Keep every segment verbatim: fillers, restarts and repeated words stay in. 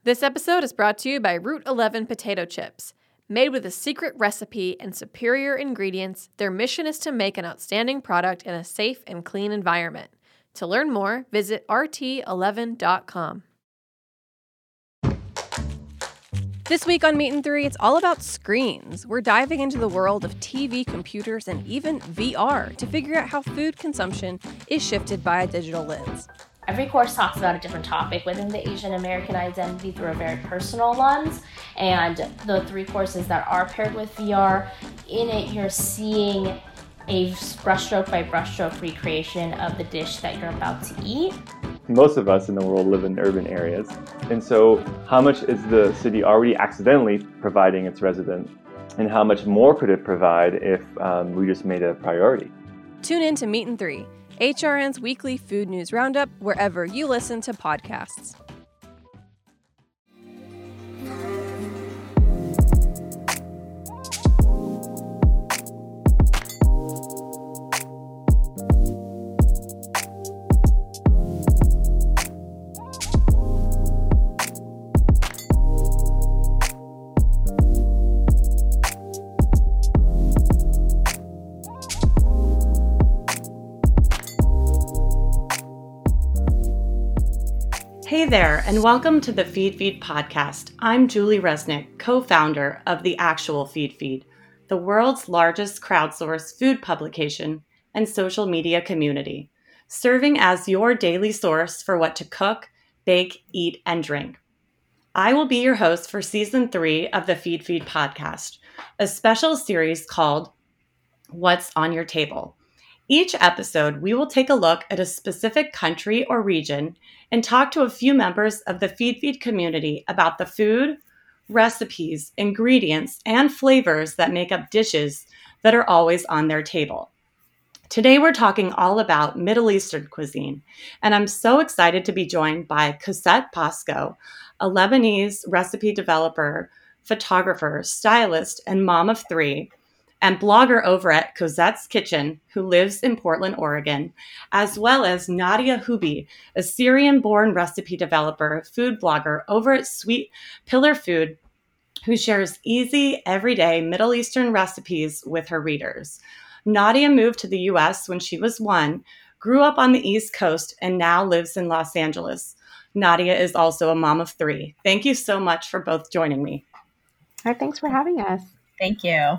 This episode is brought to you by Route eleven Potato Chips. Made with a secret recipe and superior ingredients, their mission is to make an outstanding product in a safe and clean environment. To learn more, visit R T eleven dot com. This week on Meat and Three, it's all about screens. We're diving into the world of T V, computers, and even V R to figure out how food consumption is shifted by a digital lens. Every course talks about a different topic. Within the Asian American identity through a very personal lens, and the three courses that are paired with V R, in it you're seeing a brushstroke by brushstroke recreation of the dish that you're about to eat. Most of us in the world live in urban areas, and so how much is the city already accidentally providing its residents, and how much more could it provide if um, we just made it a priority? Tune in to Meat and Three, H R N's weekly food news roundup, wherever you listen to podcasts. Hey there, and welcome to the Feed Feed podcast. I'm Julie Resnick, co-founder of the Actual Feed Feed, the world's largest crowdsourced food publication and social media community, serving as your daily source for what to cook, bake, eat, and drink. I will be your host for season three of the Feed Feed podcast, a special series called What's on Your Table. Each episode, we will take a look at a specific country or region and talk to a few members of the Feed Feed community about the food, recipes, ingredients, and flavors that make up dishes that are always on their table. Today, we're talking all about Middle Eastern cuisine, and I'm so excited to be joined by Cosette Pasco, a Lebanese recipe developer, photographer, stylist, and mom of three, and blogger over at Cosette's Kitchen, who lives in Portland, Oregon, as well as Nadia Houbi, a Syrian-born recipe developer, food blogger over at Sweet Pillar Food, who shares easy, everyday Middle Eastern recipes with her readers. Nadia moved to the U S when she was one, grew up on the East Coast, and now lives in Los Angeles. Nadia is also a mom of three. Thank you so much for both joining me. Hi, thanks for having us. Thank you.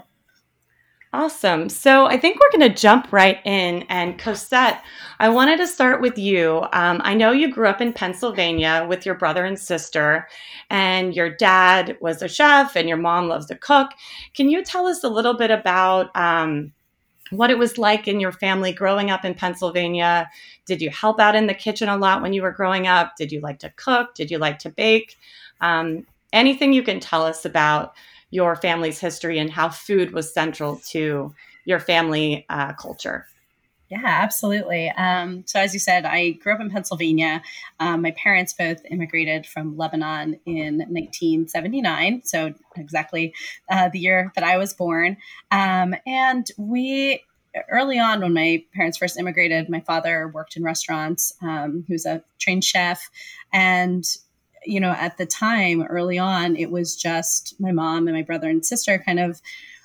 Awesome. So I think we're going to jump right in. And Cosette, I wanted to start with you. Um, I know you grew up in Pennsylvania with your brother and sister, and your dad was a chef and your mom loves to cook. Can you tell us a little bit about um, what it was like in your family growing up in Pennsylvania? Did you help out in the kitchen a lot when you were growing up? Did you like to cook? Did you like to bake? Um, anything you can tell us about your family's history and how food was central to your family uh, culture. Yeah, absolutely. Um, so as you said, I grew up in Pennsylvania. Um, my parents both immigrated from Lebanon in nineteen seventy-nine, so exactly uh, the year that I was born. Um, and we, early on when my parents first immigrated, my father worked in restaurants. Um, he was a trained chef, and you know, at the time, early on, it was just my mom and my brother and sister kind of,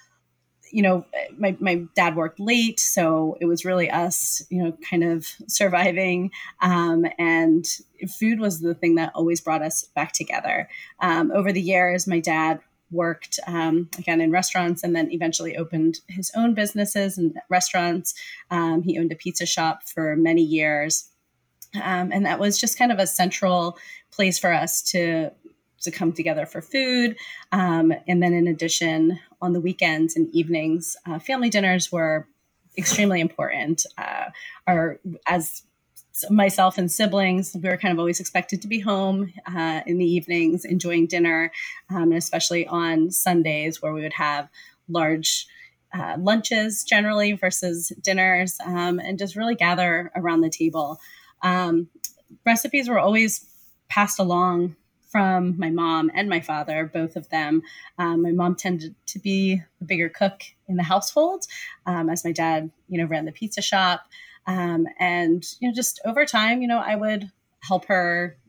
you know, my, my dad worked late. So it was really us, you know, kind of surviving. Um, and food was the thing that always brought us back together. Um, over the years, my dad worked, um, again, in restaurants and then eventually opened his own businesses and restaurants. Um, he owned a pizza shop for many years. Um, and that was just kind of a central place for us to to come together for food. Um, and then in addition, on the weekends and evenings, uh, family dinners were extremely important. Uh, our, as myself and siblings, we were kind of always expected to be home uh, in the evenings, enjoying dinner, um, and especially on Sundays where we would have large uh, lunches generally versus dinners, um, and just really gather around the table. Um, recipes were always passed along from my mom and my father, both of them. Um, my mom tended to be the bigger cook in the household, um, as my dad, you know, ran the pizza shop. Um, and, you know, just over time, you know, I would help her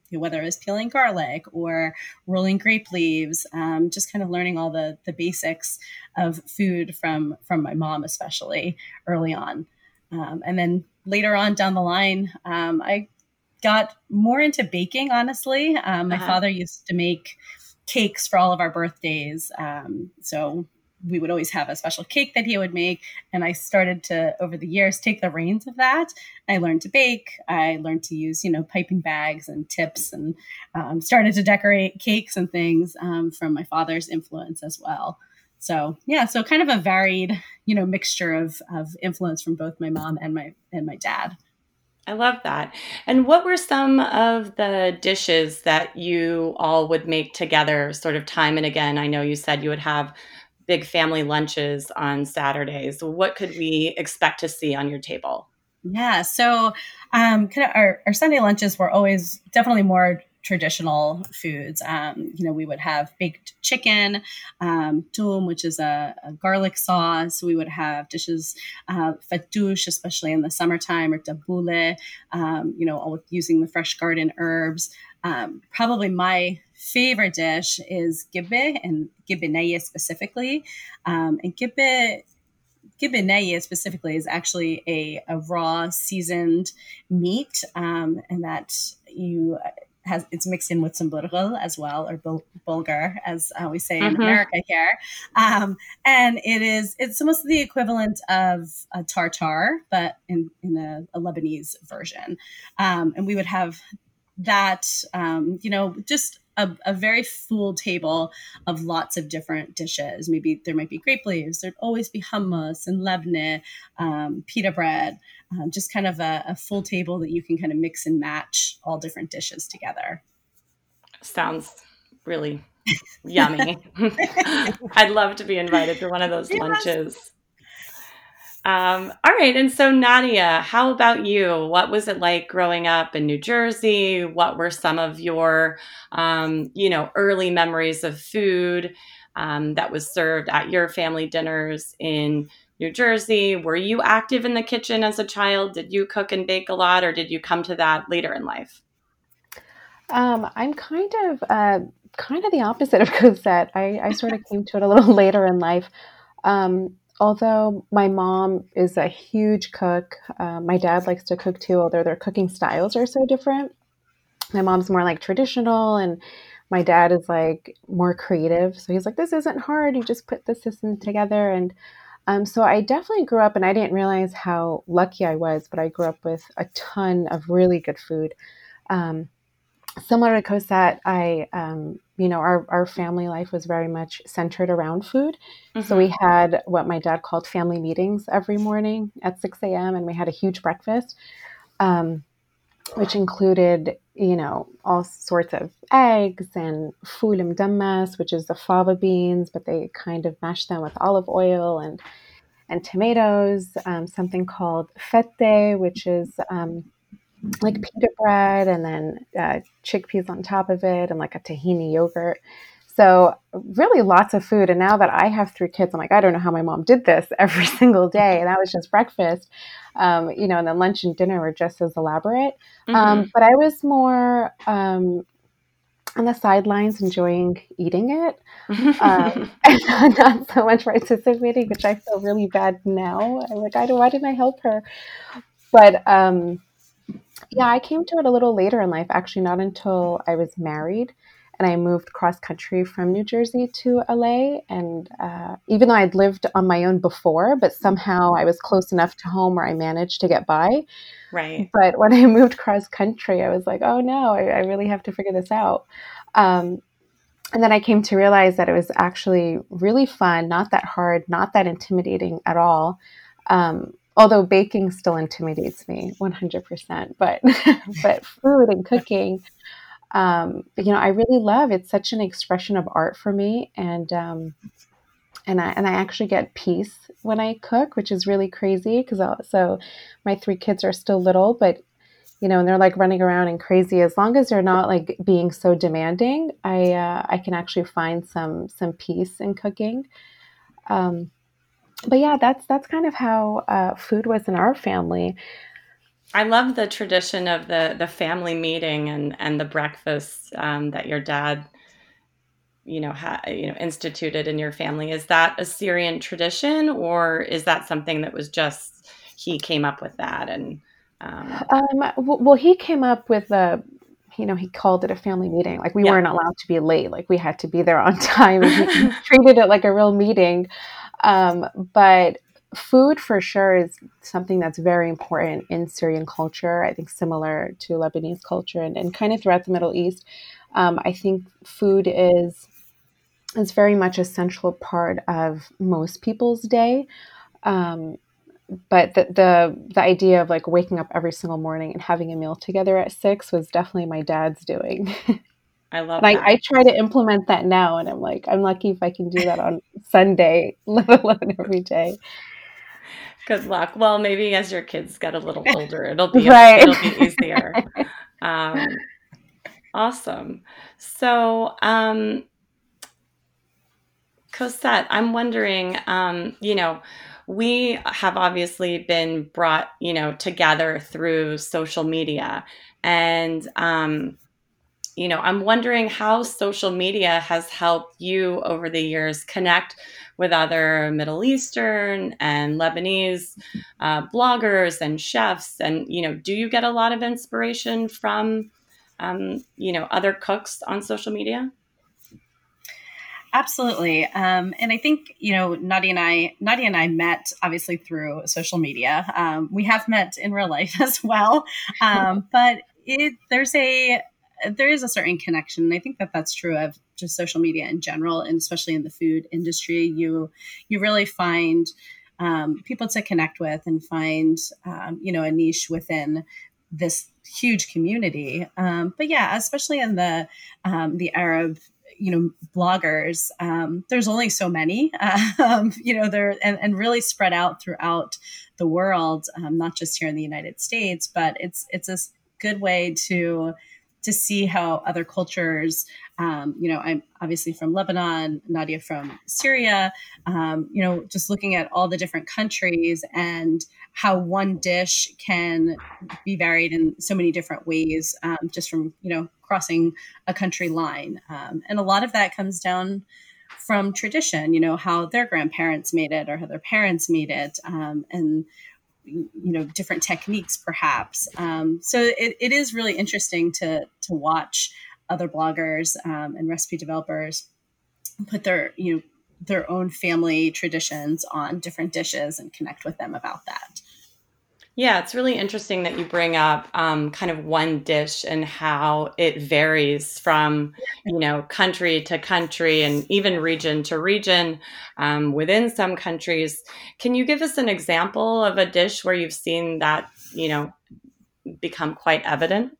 whether it was peeling garlic or rolling grape leaves, um, just kind of learning all the the basics of food from from my mom, especially early on. Um, and then later on down the line, um, I got more into baking, honestly. Um, my Uh-huh. father used to make cakes for all of our birthdays. Um, so we would always have a special cake that he would make. And I started to, over the years, take the reins of that. I learned to bake. I learned to use, you know, piping bags and tips, and um, started to decorate cakes and things um, from my father's influence as well. So yeah, so kind of a varied, you know, mixture of, of influence from both my mom and my, and my dad. I love that. And what were some of the dishes that you all would make together sort of time and again? I know you said you would have big family lunches on Saturdays. What could we expect to see on your table? Yeah. So um, kind of our, our Sunday lunches were always definitely more traditional foods. Um, you know, we would have baked chicken, um, toum, which is a, a garlic sauce. We would have dishes, uh, fattoush, especially in the summertime, or tabbouleh, um, you know, all with using the fresh garden herbs. Um, probably my favorite dish is gibbe, and gibbe neye specifically. Um, and gibbe Gibbe neye specifically is actually a, a raw seasoned meat, um, and that you has it's mixed in with some burghul as well, or bul- bulgur, as uh, we say in Mm-hmm. America here. Um, and it is it's almost the equivalent of a tartare, but in in a, a Lebanese version. Um, and we would have that, um, you know, just a, a very full table of lots of different dishes. Maybe there might be grape leaves. There'd always be hummus and lebne, um, pita bread, um, just kind of a, a full table that you can kind of mix and match all different dishes together. Sounds really yummy. I'd love to be invited to one of those Yes. lunches. Um, all right. And so, Nadia, how about you? What was it like growing up in New Jersey? What were some of your, um, you know, early memories of food um, that was served at your family dinners in New Jersey? Were you active in the kitchen as a child? Did you cook and bake a lot, or did you come to that later in life? Um, I'm kind of uh, kind of the opposite of Cosette. I, I sort of came to it a little later in life. Um, although my mom is a huge cook, uh, my dad likes to cook too, although their cooking styles are so different. My mom's more like traditional, and my dad is like more creative. So he's like, this isn't hard. You just put the system together. And um, so I definitely grew up, and I didn't realize how lucky I was, but I grew up with a ton of really good food. Um, Similar to Cosette, I, um, you know, our, our family life was very much centered around food. Mm-hmm. So we had what my dad called family meetings every morning at six a.m. and we had a huge breakfast, um, which included, you know, all sorts of eggs and ful mdammas, which is the fava beans, but they kind of mash them with olive oil and and tomatoes. Um, something called fette, which is um, like pita bread, and then uh, chickpeas on top of it, and like a tahini yogurt. So really lots of food. And now that I have three kids, I'm like, I don't know how my mom did this every single day. And that was just breakfast, um, you know, and then lunch and dinner were just as elaborate. Mm-hmm. Um, but I was more um, on the sidelines enjoying eating it, um, and not so much participating, which I feel really bad now. I'm like, I don't, why didn't I help her? But um, yeah, I came to it a little later in life, actually, not until I was married. And I moved cross country from New Jersey to L A. And uh, even though I'd lived on my own before, but somehow I was close enough to home where I managed to get by. Right. But when I moved cross country, I was like, oh no, I, I really have to figure this out. Um, and then I came to realize that it was actually really fun, not that hard, not that intimidating at all. Um, although baking still intimidates me one hundred percent, but but food and cooking, um, you know, I really love. It's such an expression of art for me, and um, and I and I actually get peace when I cook, which is really crazy because so my three kids are still little, but you know, and they're like running around and crazy. As long as they're not like being so demanding, I uh, I can actually find some some peace in cooking. Um, but yeah, that's that's kind of how uh, food was in our family. I love the tradition of the, the family meeting and, and the breakfast um, that your dad, you know, ha, you know, instituted in your family. Is that a Syrian tradition, or is that something that was just he came up with that? And um... um, well, he came up with the, you know, he called it a family meeting. Like we yeah. weren't allowed to be late. Like we had to be there on time. And he, he treated it like a real meeting. Um, but food for sure is something that's very important in Syrian culture. I think similar to Lebanese culture and, and kind of throughout the Middle East. Um, I think food is is very much a central part of most people's day. Um, but the, the the idea of like waking up every single morning and having a meal together at six was definitely my dad's doing. I love and that. I, I try to implement that now, and I'm like, I'm lucky if I can do that on Sunday, let alone every day. Good luck. Well, maybe as your kids get a little older, it'll be right. it'll be easier. um, awesome. So, um, Cosette, I'm wondering, um, you know, we have obviously been brought, you know, together through social media, and um, you know, I'm wondering how social media has helped you over the years connect with other Middle Eastern and Lebanese uh, bloggers and chefs. And, you know, do you get a lot of inspiration from, um, you know, other cooks on social media? Absolutely. Um, and I think, you know, Nadia and I, Nadia and I met obviously through social media. Um, we have met in real life as well. Um, but it, there's a, there is a certain connection. And I think that that's true of just social media in general, and especially in the food industry. You, you really find um, people to connect with and find, um, you know, a niche within this huge community. Um, but yeah, especially in the, um, the Arab, you know, bloggers, um, there's only so many, um, you know, they're, and, and really spread out throughout the world, um, not just here in the United States, but it's, it's a good way to, to see how other cultures, um, you know, I'm obviously from Lebanon, Nadia from Syria, um, you know, just looking at all the different countries and how one dish can be varied in so many different ways, um, just from, you know, crossing a country line. Um, and a lot of that comes down from tradition, you know, how their grandparents made it or how their parents made it. Um, and you know, different techniques perhaps. Um, so it, it is really interesting to, to watch other bloggers um, and recipe developers put their, you know, their own family traditions on different dishes and connect with them about that. Yeah, it's really interesting that you bring up um, kind of one dish and how it varies from, you know, country to country and even region to region um, within some countries. Can you give us an example of a dish where you've seen that, you know, become quite evident?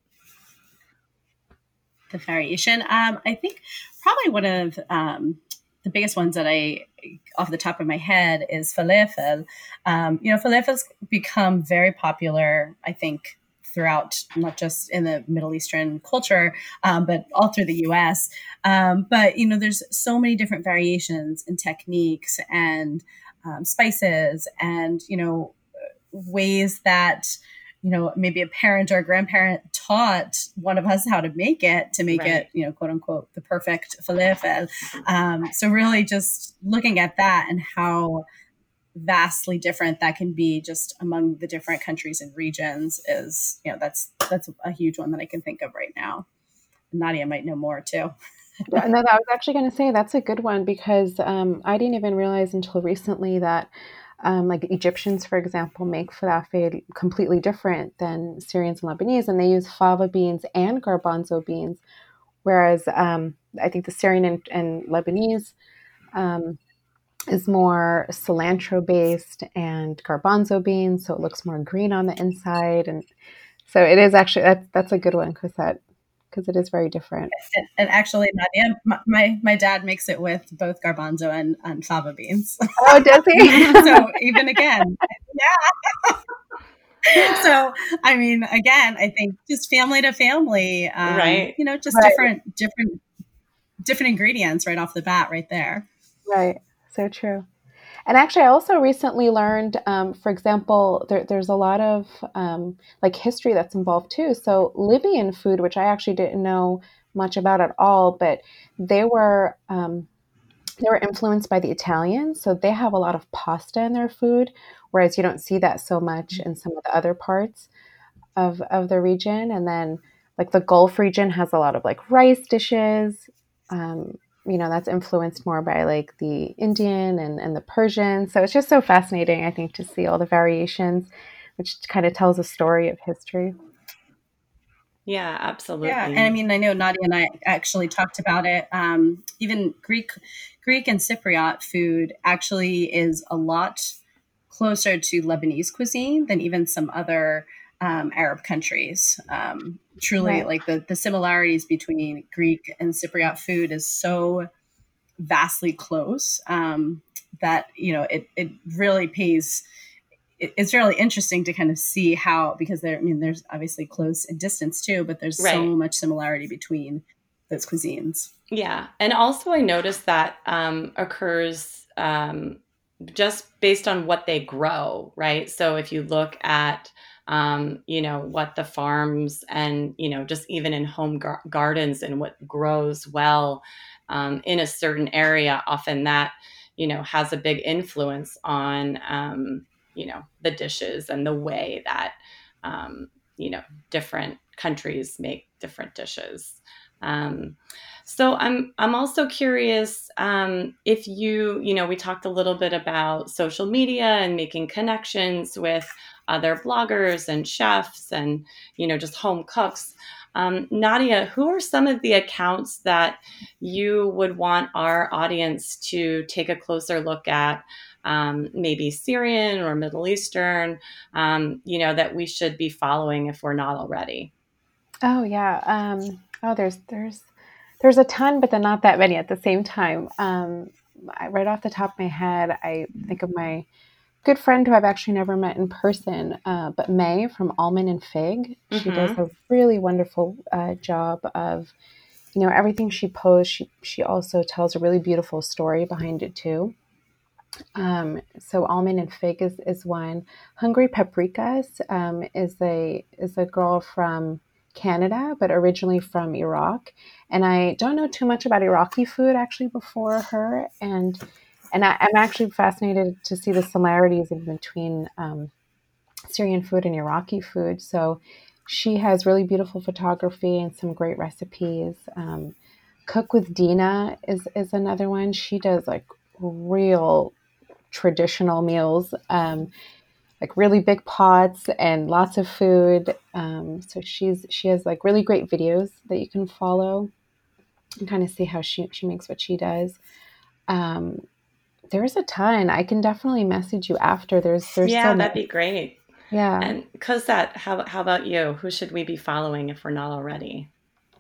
The variation. Um, I think probably one of um, the biggest ones that I, off the top of my head, is falafel. Um, you know, falafel's become very popular, I think, throughout, not just in the Middle Eastern culture, um, but all through the U S. Um, but, you know, there's so many different variations and techniques and um, spices and, you know, ways that, you know, maybe a parent or a grandparent taught one of us how to make it to make right. it, you know, quote unquote, the perfect falafel. Um, so really just looking at that and how vastly different that can be just among the different countries and regions is, you know, that's, that's a huge one that I can think of right now. Nadia might know more too. Yeah, no, I was actually going to say that's a good one because um, I didn't even realize until recently that Um, like Egyptians, for example, make falafel completely different than Syrians and Lebanese, and they use fava beans and garbanzo beans, whereas um, I think the Syrian and, and Lebanese um, is more cilantro-based and garbanzo beans, so it looks more green on the inside. And so it is actually, that's, that's a good one, Cosette, because it is very different. And, and actually, Nadia, my, my my dad makes it with both garbanzo and, and fava beans. Oh, does he? So even again, yeah. So, I mean, again, I think just family to family, um, right? You know, just right. different, different, different ingredients right off the bat, right there. Right. So true. And actually, I also recently learned, um, for example, there, there's a lot of um, like history that's involved too. So Libyan food, which I actually didn't know much about at all, but they were um, they were influenced by the Italians. So they have a lot of pasta in their food, whereas you don't see that so much in some of the other parts of of the region. And then like the Gulf region has a lot of like rice dishes. Um, you know, that's influenced more by like the Indian and, and the Persian. So it's just so fascinating, I think, to see all the variations, which kind of tells a story of history. Yeah, absolutely. Yeah, and I mean, I know Nadia and I actually talked about it. Um, even Greek, Greek and Cypriot food actually is a lot closer to Lebanese cuisine than even some other um, Arab countries. Um, truly, Right. like the the similarities between Greek and Cypriot food is so vastly close um, that you know it it really pays. it- It's really interesting to kind of see how, because there, I mean, there's obviously close in distance too, but there's Right. so much similarity between those cuisines. Yeah. And also, I noticed that um, occurs um, just based on what they grow, right? So if you look at, um, you know, what the farms and, you know, just even in home gar- gardens and what grows well um, in a certain area, often that, you know, has a big influence on, um, you know, the dishes and the way that, um, you know, different countries make different dishes. Um, so I'm I'm also curious um, if you you know we talked a little bit about social media and making connections with other bloggers and chefs and you know just home cooks. Um, Nadia, who are some of the accounts that you would want our audience to take a closer look at? Um, maybe Syrian or Middle Eastern, um, you know, that we should be following if we're not already. Oh yeah. Um, oh, there's there's there's a ton, but then not that many at the same time. Um, I, right off the top of my head, I think of my good friend who I've actually never met in person, uh, but May from Almond and Fig. She does Mm-hmm. a really wonderful uh, job of, you know, everything she posts. She she also tells a really beautiful story behind it too. Um, so Almond and Fig is, is one. Hungry Paprikas um, is a is a girl from Canada, but originally from Iraq. And I don't know too much about Iraqi food actually before her. And and I, I'm actually fascinated to see the similarities in between um, Syrian food and Iraqi food. So she has really beautiful photography and some great recipes. Um, Cook with Dina is is another one. She does like real traditional meals, um, like really big pots and lots of food. Um, so she's she has like really great videos that you can follow and kind of see how she she makes what she does. Um, there's a ton. I can definitely message you after. There's there's so Yeah, that'd many. be great. Yeah. And Cosette, how how about you? Who should we be following if we're not already?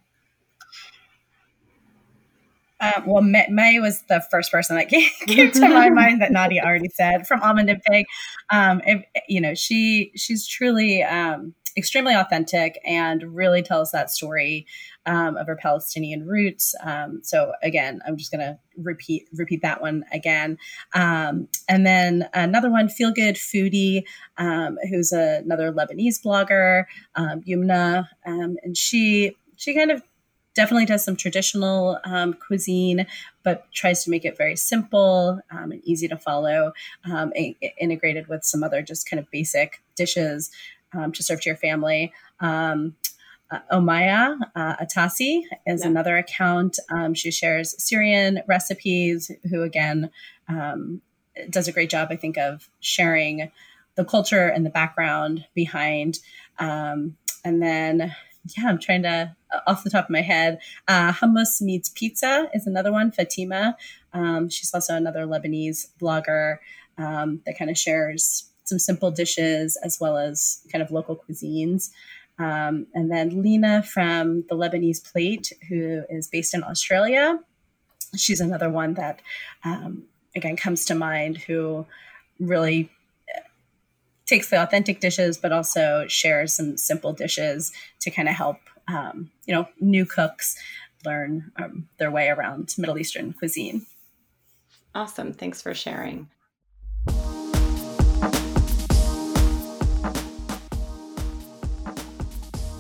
Uh, well, May, May was the first person that came, came to my mind that Nadia already said from Almond and Fig. Um, if, you know, she she's truly um, extremely authentic and really tells that story um, of her Palestinian roots. Um, so again, I'm just going to repeat repeat that one again. Um, and then another one, Feel Good Foodie, um, who's a, another Lebanese blogger, um, Yumna, um, and she she kind of definitely does some traditional um, cuisine, but tries to make it very simple um, and easy to follow, um, a- integrated with some other just kind of basic dishes um, to serve to your family. Um, uh, Omaya uh, Atasi is Yeah. another account. Um, she shares Syrian recipes, who again um, does a great job, I think, of sharing the culture and the background behind. Um, and then yeah, I'm trying to, off the top of my head, uh, Hummus Meets Pizza is another one, Fatima. Um, she's also another Lebanese blogger um, that kind of shares some simple dishes as well as kind of local cuisines. Um, and then Lena from the Lebanese Plate, who is based in Australia. She's another one that, um, again, comes to mind, who really takes the authentic dishes, but also shares some simple dishes to kind of help, um, you know, new cooks learn um, their way around Middle Eastern cuisine. Awesome. Thanks for sharing.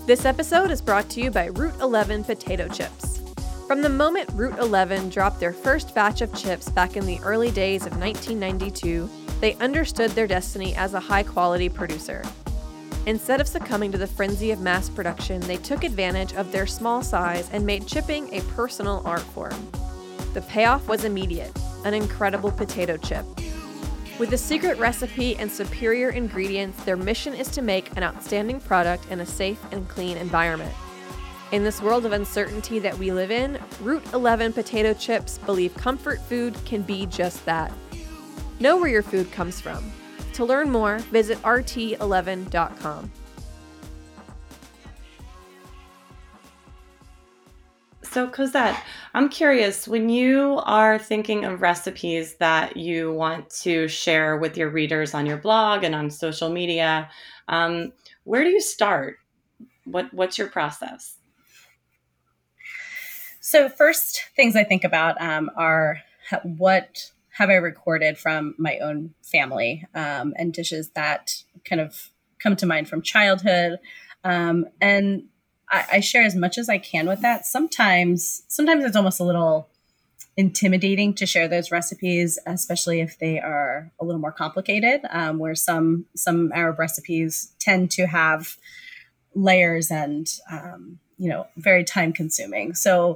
This episode is brought to you by Route eleven Potato Chips. From the moment Route eleven dropped their first batch of chips back in the early days of nineteen ninety-two, they understood their destiny as a high-quality producer. Instead of succumbing to the frenzy of mass production, they took advantage of their small size and made chipping a personal art form. The payoff was immediate, an incredible potato chip. With a secret recipe and superior ingredients, their mission is to make an outstanding product in a safe and clean environment. In this world of uncertainty that we live in, Route eleven Potato Chips believe comfort food can be just that. Know where your food comes from. To learn more, visit R T eleven dot com. So Cosette, I'm curious, when you are thinking of recipes that you want to share with your readers on your blog and on social media, um, where do you start? What What's your process? So first things I think about um, are what have I recorded from my own family um, and dishes that kind of come to mind from childhood. Um, and I, I share as much as I can with that. Sometimes, sometimes it's almost a little intimidating to share those recipes, especially if they are a little more complicated, um, where some, some Arab recipes tend to have layers and, um, you know, very time consuming. So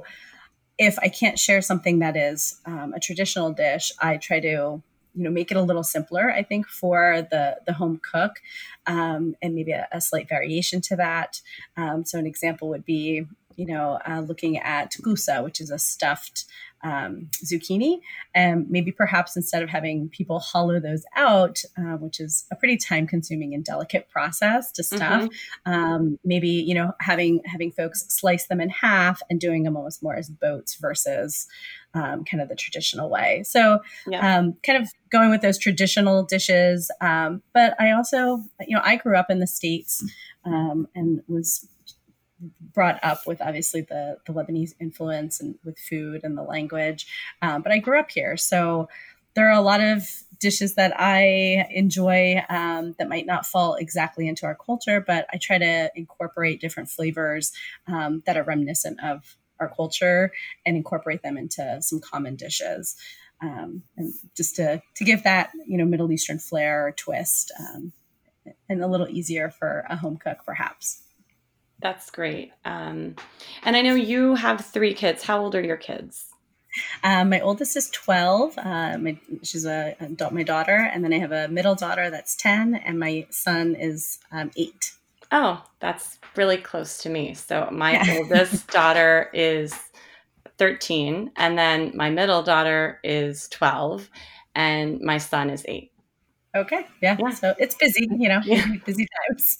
if I can't share something that is um, a traditional dish, I try to, you know, make it a little simpler, I think, for the, the home cook, um, and maybe a, a slight variation to that. Um, so an example would be, you know, uh, looking at gusa, which is a stuffed um, zucchini, and maybe perhaps instead of having people hollow those out, uh, which is a pretty time-consuming and delicate process to stuff, mm-hmm. um, maybe, you know, having having folks slice them in half and doing them almost more as boats versus um, kind of the traditional way. So, yeah. um, kind of going with those traditional dishes. Um, but I also, you know, I grew up in the States um, and was brought up with obviously the, the Lebanese influence and with food and the language. Um, but I grew up here. So there are a lot of dishes that I enjoy um, that might not fall exactly into our culture, but I try to incorporate different flavors um, that are reminiscent of our culture and incorporate them into some common dishes. Um, and just to, to give that, you know, Middle Eastern flair or twist um, and a little easier for a home cook, perhaps. That's great. Um, and I know you have three kids. How old are your kids? Um, my oldest is twelve. Uh, my, she's a, a my daughter. And then I have a middle daughter that's ten. And my son is um, eight. Oh, that's really close to me. So my oldest daughter is thirteen. And then my middle daughter is twelve. And my son is eight. Okay. Yeah. yeah. So it's busy, you know, yeah. busy times.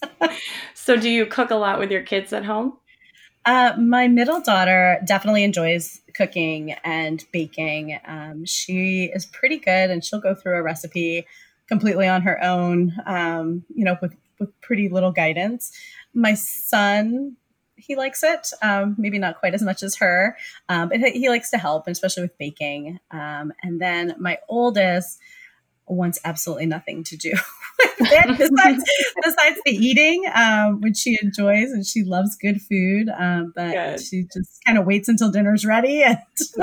So do you cook a lot with your kids at home? Uh, my middle daughter definitely enjoys cooking and baking. Um, she is pretty good and she'll go through a recipe completely on her own, um, you know, with, with pretty little guidance. My son, he likes it. Um, maybe not quite as much as her, um, but he likes to help, especially with baking. Um, and then my oldest wants absolutely nothing to do with it besides, besides the eating, um, which she enjoys and she loves good food. Um, but good. She just kind of waits until dinner's ready and,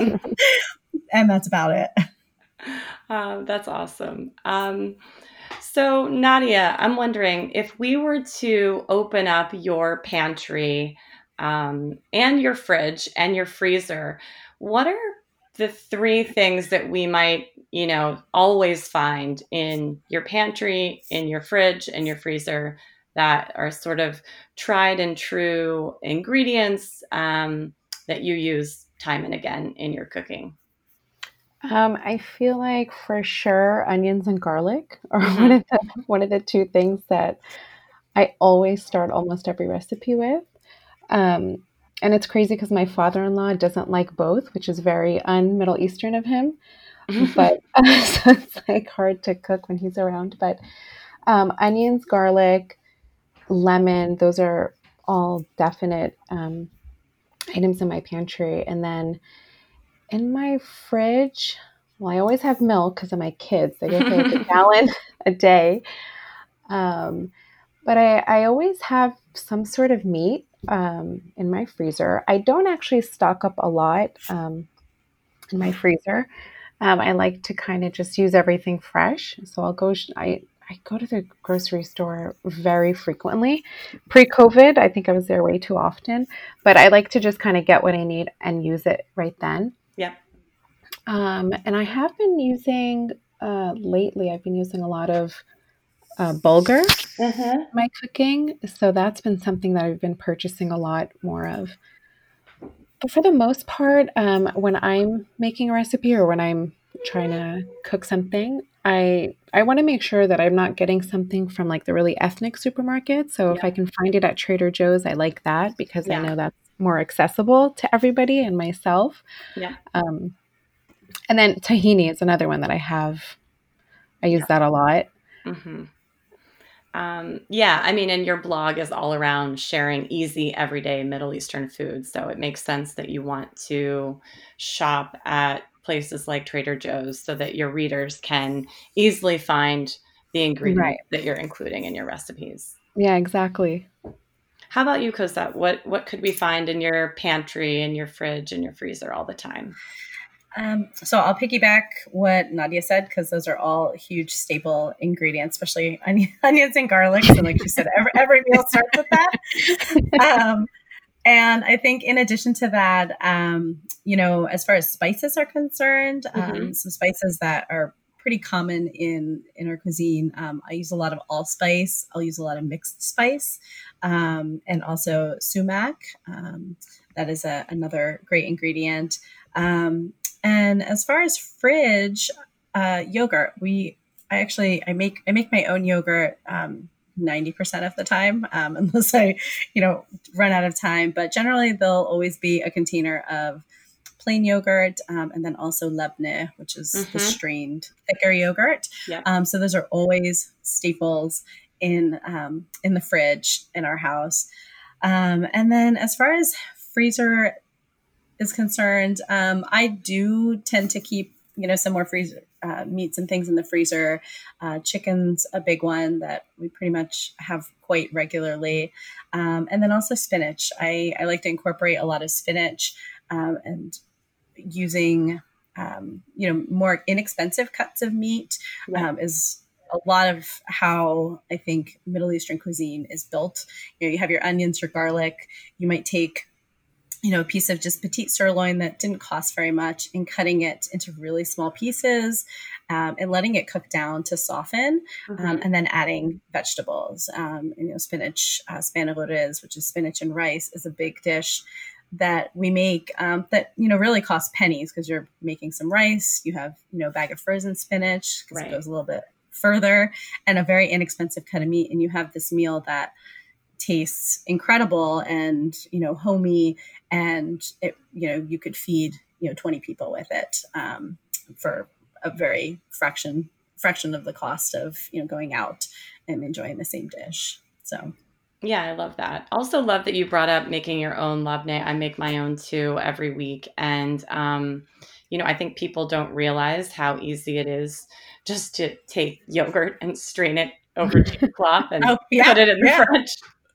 and that's about it. Uh, that's awesome. Um, so Nadia, I'm wondering if we were to open up your pantry um, and your fridge and your freezer, what are the three things that we might, you know, always find in your pantry, in your fridge, and your freezer that are sort of tried and true ingredients um, that you use time and again in your cooking? Um, I feel like for sure onions and garlic are mm-hmm. one of the one of the two things that I always start almost every recipe with. Um, and it's crazy because my father-in-law doesn't like both, which is very un-Middle Eastern of him. But uh, so it's like hard to cook when he's around. But um, onions, garlic, lemon, those are all definite um, items in my pantry. And then in my fridge, well, I always have milk because of my kids. They get like a gallon a day. Um, but I, I always have some sort of meat. um, in my freezer. I don't actually stock up a lot um, in my freezer. Um, I like to kind of just use everything fresh. So I'll go, I, I go to the grocery store very frequently. Pre-COVID, I think I was there way too often, but I like to just kind of get what I need and use it right then. Yeah. Um, and I have been using, uh, lately, I've been using a lot of uh, bulgur Mm-hmm. in my cooking. So that's been something that I've been purchasing a lot more of. But for the most part, um, when I'm making a recipe or when I'm trying to cook something, I I want to make sure that I'm not getting something from like the really ethnic supermarket. So if Yeah. I can find it at Trader Joe's, I like that because I Yeah. know that's more accessible to everybody and myself. Yeah. Um, and then tahini is another one that I have. I use that a lot. Mm-hmm. Um, yeah, I mean, and your blog is all around sharing easy, everyday Middle Eastern food. So it makes sense that you want to shop at places like Trader Joe's so that your readers can easily find the ingredients Right. that you're including in your recipes. Yeah, exactly. How about you, Cosette? What what could we find in your pantry, in your fridge, in your freezer all the time? Um, so I'll piggyback what Nadia said, because those are all huge staple ingredients, especially onion, onions and garlic. So like she said, every, every meal starts with that. Um, and I think in addition to that, um, you know, as far as spices are concerned, um, Mm-hmm. some spices that are pretty common in, in our cuisine. Um, I use a lot of allspice. I'll use a lot of mixed spice, um, and also sumac. Um, that is a, another great ingredient. Um, And as far as fridge, uh, yogurt, we, I actually, I make, I make my own yogurt, um, ninety percent of the time, um, unless I, you know, run out of time, but generally there'll always be a container of plain yogurt. Um, and then also labneh, which is Mm-hmm. the strained thicker yogurt. Yeah. Um, so those are always staples in, um, in the fridge in our house. Um, and then as far as freezer is concerned, um, I do tend to keep, you know, some more freezer uh, meats and things in the freezer. Uh, chicken's a big one that we pretty much have quite regularly. Um, and then also spinach. I, I like to incorporate a lot of spinach, um, and using, um, you know, more inexpensive cuts of meat, Yeah. um, is a lot of how I think Middle Eastern cuisine is built. You know, you have your onions, your garlic, you might take, you know, a piece of just petite sirloin that didn't cost very much and cutting it into really small pieces, um, and letting it cook down to soften, Mm-hmm. um, and then adding vegetables. Um, and, you know, spinach, uh, spanakhodes, which is spinach and rice, is a big dish that we make, um, that, you know, really costs pennies because you're making some rice. You have, you know, a bag of frozen spinach because Right. it goes a little bit further, and a very inexpensive cut of meat. And you have this meal that tastes incredible and, you know, homey, and it, you know, you could feed, you know, twenty people with it, um, for a very fraction fraction of the cost of, you know, going out and enjoying the same dish. So Yeah, I love that. Also love that you brought up making your own labneh. I make my own too every week. And, um, you know, I think people don't realize how easy it is just to take yogurt and strain it over cheesecloth and Oh, yeah, put it in the yeah. fridge.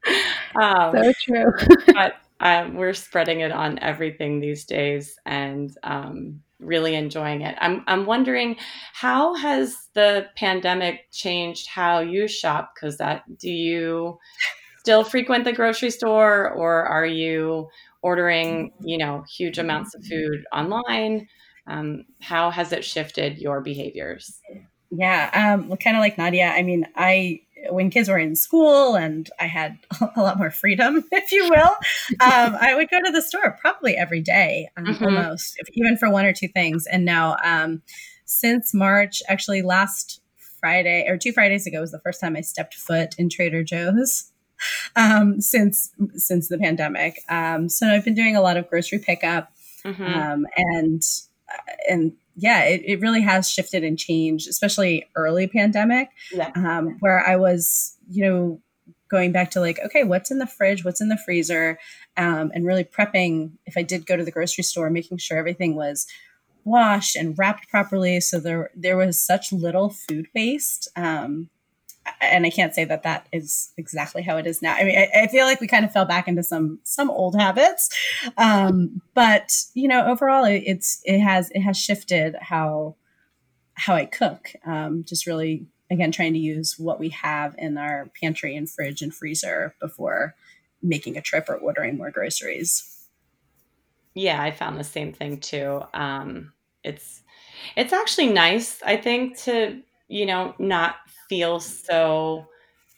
Um, So true. but um, we're spreading it on everything these days and um, really enjoying it. I'm I'm wondering, how has the pandemic changed how you shop? Because that, do you still frequent the grocery store, or are you ordering, you know, huge amounts of food online? Um, how has it shifted your behaviors? Yeah, um, well, kind of like Nadia. I mean, I when kids were in school and I had a lot more freedom, if you will, um, I would go to the store probably every day, um, Mhm. almost, if, even for one or two things. And now, um, since March, actually last Friday or two Fridays ago was the first time I stepped foot in Trader Joe's, um, since since the pandemic. Um, so I've been doing a lot of grocery pickup, Mhm. um, and and yeah, it, it really has shifted and changed, especially early pandemic, Yeah. um, where I was, you know, going back to like, okay, what's in the fridge, what's in the freezer, um, and really prepping. If I did go to the grocery store, making sure everything was washed and wrapped properly, so there there was such little food waste. Um, and I can't say that that is exactly how it is now. I mean, I, I feel like we kind of fell back into some some old habits, um, but you know, overall, it, it's it has it has shifted how how I cook. Um, just really, again, trying to use what we have in our pantry and fridge and freezer before making a trip or ordering more groceries. Yeah, I found the same thing too. Um, it's it's actually nice, I think, to you know not feel so.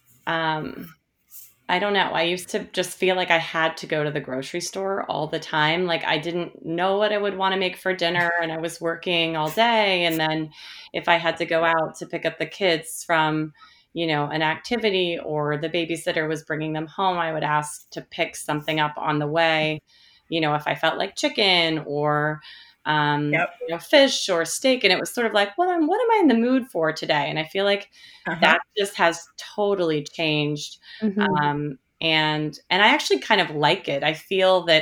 Um, I don't know. I used to just feel like I had to go to the grocery store all the time. Like I didn't know what I would want to make for dinner, and I was working all day. And then if I had to go out to pick up the kids from, you know, an activity, or the babysitter was bringing them home, I would ask to pick something up on the way. You know, if I felt like chicken or um, Yep. you know, fish or steak, and it was sort of like, well, I'm, what am I in the mood for today? And I feel like Uh-huh. that just has totally changed. Mhm. Um, and, and I actually kind of like it. I feel that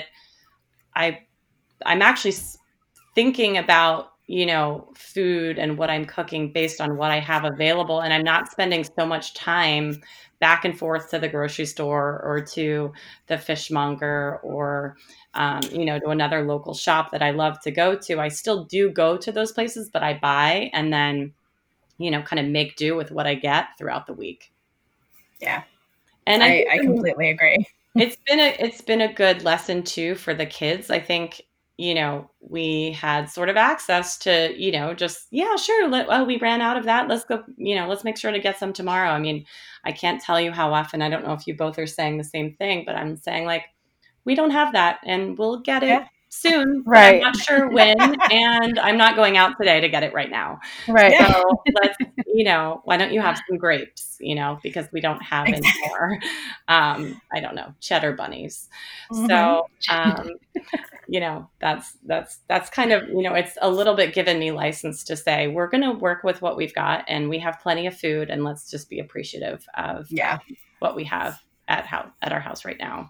I, I'm actually s- thinking about, you know, food and what I'm cooking based on what I have available. And I'm not spending so much time back and forth to the grocery store or to the fishmonger or, um, you know, to another local shop that I love to go to. I still do go to those places, but I buy and then, you know, kind of make do with what I get throughout the week. Yeah. And I, I, think I completely agree. it's been a it's been a good lesson too for the kids. I think, you know, we had sort of access to, you know, just, yeah, sure. Let, well, we ran out of that. Let's go, you know, let's make sure to get some tomorrow. I mean, I can't tell you how often, I don't know if you both are saying the same thing, but I'm saying like, we don't have that and we'll get it Yeah. soon, but Right. I'm not sure when, and I'm not going out today to get it right now. Right. Yeah. So let's, you know, why don't you have some grapes, you know, because we don't have any Exactly. more, um, I don't know, cheddar bunnies. Mhm. So, um, you know, that's, that's, that's kind of, you know, it's a little bit given me license to say, we're going to work with what we've got and we have plenty of food, and let's just be appreciative of Yeah. um, what we have at house, at our house right now.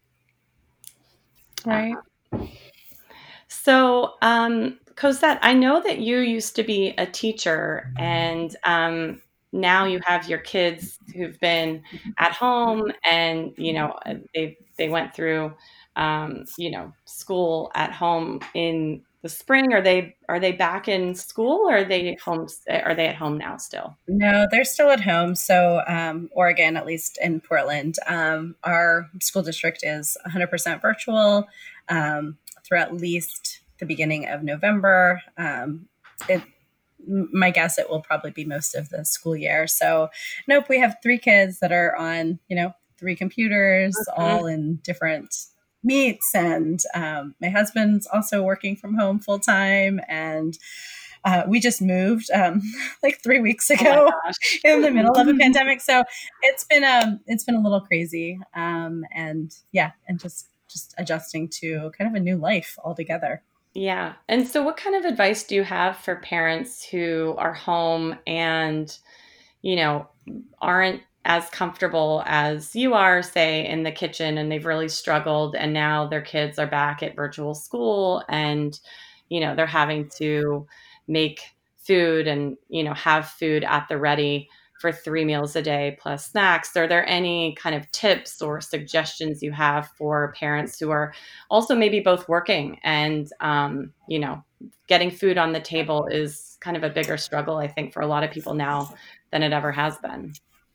Right. Uh, so, um, Cosette, I know that you used to be a teacher, and um, now you have your kids who've been at home, and you know they they went through um, you know school at home in the spring. Are they are they back in school, or are they home? Are they at home now still? No, they're still at home. So, um, Oregon, at least in Portland, um, our school district is one hundred percent virtual um, through at least the beginning of November. Um, it, my guess, it will probably be most of the school year. So, nope, we have three kids that are on, you know, three computers, Mhm. all in different meets. And um, my husband's also working from home full time. And uh, we just moved um, like three weeks Oh my ago gosh. in the middle of a pandemic. So it's been um it's been a little crazy. Um, and yeah, and just just adjusting to kind of a new life altogether. Yeah. And so what kind of advice do you have for parents who are home and, you know, aren't as comfortable as you are, say, in the kitchen, and they've really struggled, and now their kids are back at virtual school, and, you know, they're having to make food and, you know, have food at the ready for three meals a day plus snacks? Are there any kind of tips or suggestions you have for parents who are also maybe both working and, um, you know, getting food on the table is kind of a bigger struggle, I think, for a lot of people now than it ever has been?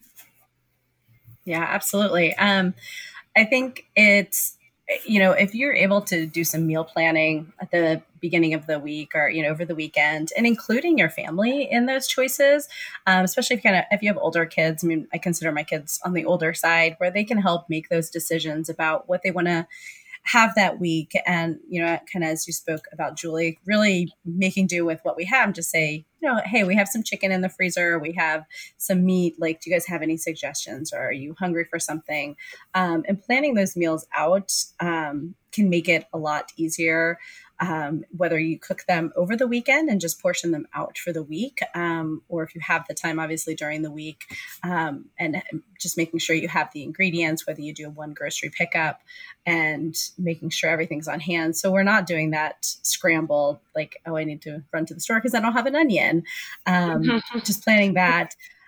Yeah, absolutely. Um, I think it's, you know, if you're able to do some meal planning at the beginning of the week or, you know, over the weekend, and including your family in those choices, um, especially if you kind of, if you have older kids. I mean, I consider my kids on the older side, where they can help make those decisions about what they want to have that week. And, you know, kind of as you spoke about, Julie, really making do with what we have. Just say, you know, hey, we have some chicken in the freezer. We have some meat. Like, do you guys have any suggestions? Or are you hungry for something? Um, and planning those meals out um, can make it a lot easier. Um, whether you cook them over the weekend and just portion them out for the week, um, or if you have the time, obviously during the week, um, and just making sure you have the ingredients, whether you do one grocery pickup and making sure everything's on hand. So we're not doing that scramble, like, oh, I need to run to the store because I don't have an onion. Um, just planning that.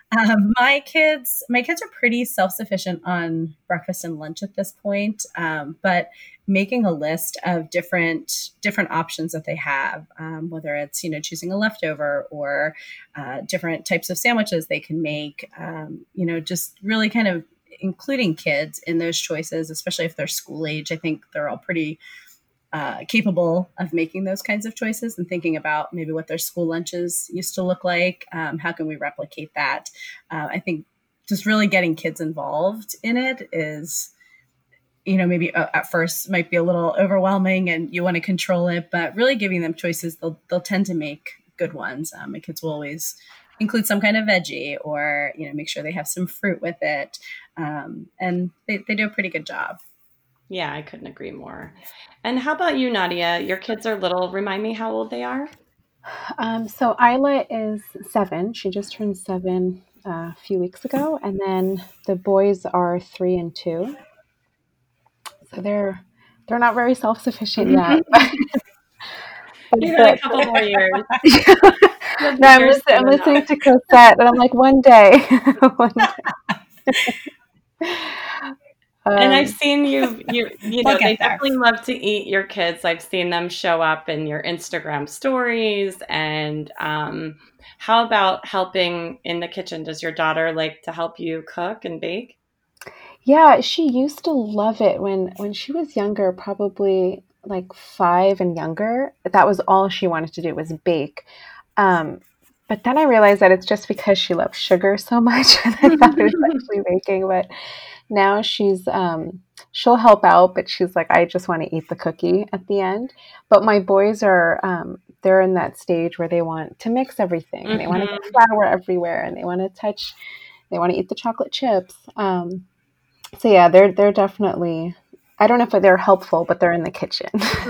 Um, my kids, my kids are pretty self-sufficient on breakfast and lunch at this point, um, but making a list of different different options that they have, um, whether it's you know choosing a leftover or uh, different types of sandwiches they can make, um, you know, just really kind of including kids in those choices, especially if they're school age. I think they're all pretty uh, capable of making those kinds of choices and thinking about maybe what their school lunches used to look like. Um, how can we replicate that? Uh, I think just really getting kids involved in it is, you know, maybe uh, at first might be a little overwhelming and you want to control it, but really giving them choices, they'll, they'll tend to make good ones. Um, my kids will always include some kind of veggie or, you know, make sure they have some fruit with it. Um, and they, they do a pretty good job. Yeah, I couldn't agree more. And how about you, Nadia? Your kids are little. Remind me how old they are. Um, so Isla is seven. She just turned seven uh, a few weeks ago. And then the boys are three and two. So they're they're not very self-sufficient yet. But, you got a couple more years. No, I'm, just, I'm listening to Cosette, and I'm like, one day. one day. Um, and I've seen you, you, you know, we'll they there. definitely love to eat your kids. I've seen them show up in your Instagram stories. And um, how about helping in the kitchen? Does your daughter like to help you cook and bake? Yeah, she used to love it when, when she was younger, probably like five and younger. That was all she wanted to do was bake. Um, but then I realized that it's just because she loves sugar so much. And I thought it was actually baking, but now she's, um, she'll help out, but she's like, I just want to eat the cookie at the end. But my boys are, um, they're in that stage where they want to mix everything. Mm-hmm. And they want to get flour everywhere and they want to touch, they want to eat the chocolate chips. Um, so yeah, they're, they're definitely, I don't know if they're helpful, but they're in the kitchen.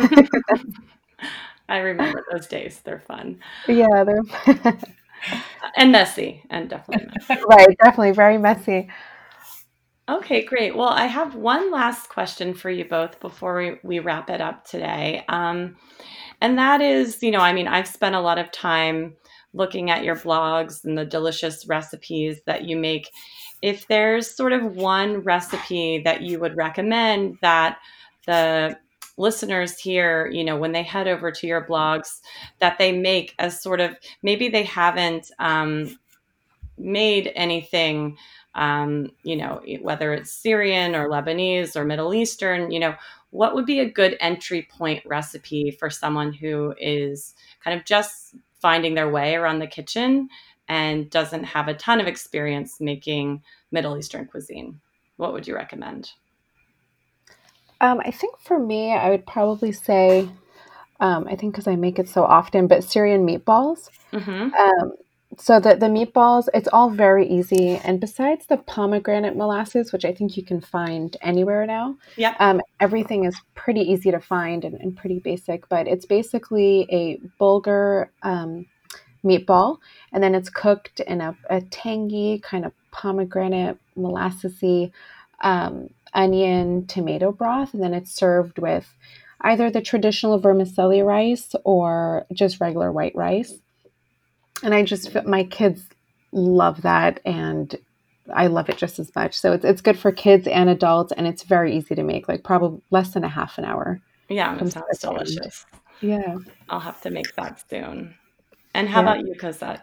I remember those days. They're fun. Yeah, they're and messy and definitely messy. Right, definitely very messy. Okay, great. Well, I have one last question for you both before we, we wrap it up today. Um, and that is, you know, I mean, I've spent a lot of time looking at your blogs and the delicious recipes that you make. If there's sort of one recipe that you would recommend that the listeners here, you know, when they head over to your blogs, that they make as sort of, maybe they haven't um, made anything, um, you know, whether it's Syrian or Lebanese or Middle Eastern, you know, what would be a good entry point recipe for someone who is kind of just finding their way around the kitchen and doesn't have a ton of experience making Middle Eastern cuisine? What would you recommend? Um, I think for me, I would probably say, um, I think because I make it so often, but Syrian meatballs. Mm-hmm. Um, so the, the meatballs, it's all very easy. And besides the pomegranate molasses, which I think you can find anywhere now, yep. um, everything is pretty easy to find and, and pretty basic. But it's basically a bulgur um, meatball, and then it's cooked in a, a tangy kind of pomegranate molassesy um onion tomato broth, and then it's served with either the traditional vermicelli rice or just regular white rice. And I just, my kids love that, and I love it just as much. So it's it's good for kids and adults, and it's very easy to make, like probably less than a half an hour. Yeah, it sounds delicious. Yeah. I'll have to make that soon. And how yeah. about you, Cosette?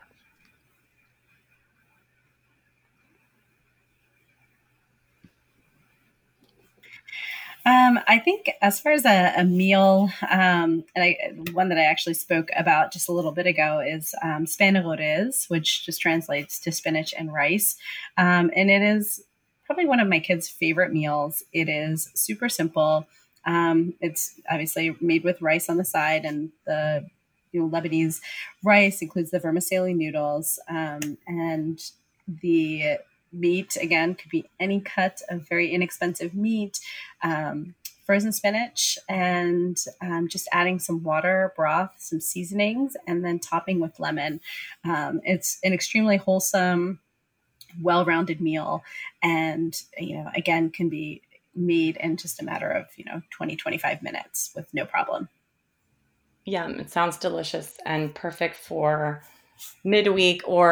Um, I think as far as a, a meal, um, and I, one that I actually spoke about just a little bit ago is um, spanakores, which just translates to spinach and rice. Um, and it is probably one of my kids' favorite meals. It is super simple. Um, it's obviously made with rice on the side, and the you know Lebanese rice includes the vermicelli noodles, um, and the meat, again, could be any cut of very inexpensive meat, um, frozen spinach, and um, just adding some water, broth, some seasonings, and then topping with lemon. Um, it's an extremely wholesome, well-rounded meal, and, you know, again, can be made in just a matter of, you know, twenty, twenty-five minutes with no problem. Yeah, it sounds delicious and perfect for midweek or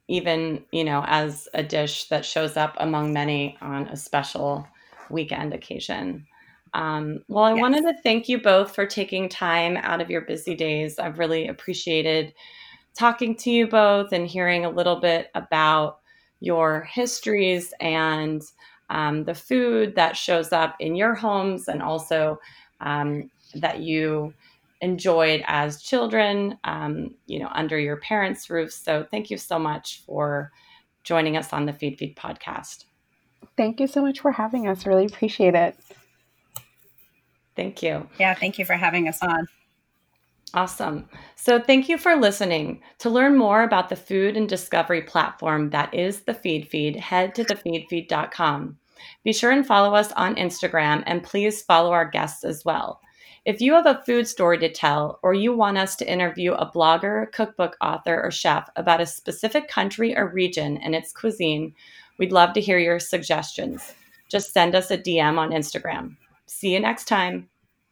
even, you know, as a dish that shows up among many on a special weekend occasion. Um, well, I yes. wanted to thank you both for taking time out of your busy days. I've really appreciated talking to you both and hearing a little bit about your histories and um, the food that shows up in your homes, and also um, that you enjoyed as children, um, you know, under your parents' roofs. So thank you so much for joining us on the Feed Feed podcast. Thank you so much for having us. Really appreciate it. Thank you. Yeah, thank you for having us on. Awesome. So thank you for listening. To learn more about the food and discovery platform that is the Feed Feed, head to the feed feed dot com. Be sure and follow us on Instagram, and please follow our guests as well. If you have a food story to tell, or you want us to interview a blogger, cookbook author, or chef about a specific country or region and its cuisine, we'd love to hear your suggestions. Just send us a D M on Instagram. See you next time.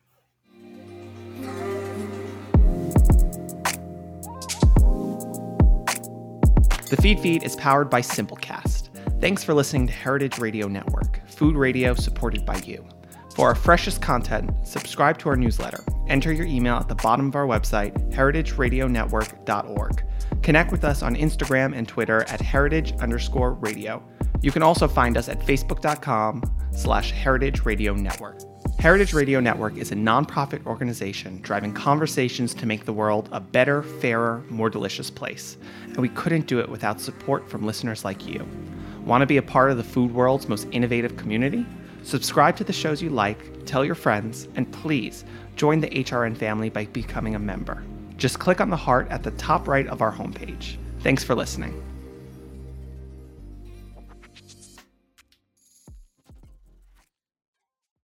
The Feed Feed is powered by Simplecast. Thanks for listening to Heritage Radio Network, food radio supported by you. For our freshest content, subscribe to our newsletter. Enter your email at the bottom of our website, heritage radio network dot org. Connect with us on Instagram and Twitter at heritage underscore radio. You can also find us at facebook.com slash heritage radio network. Heritage Radio Network is a nonprofit organization driving conversations to make the world a better, fairer, more delicious place. And we couldn't do it without support from listeners like you. Want to be a part of the food world's most innovative community? Subscribe to the shows you like, tell your friends, and please join the H R N family by becoming a member. Just click on the heart at the top right of our homepage. Thanks for listening.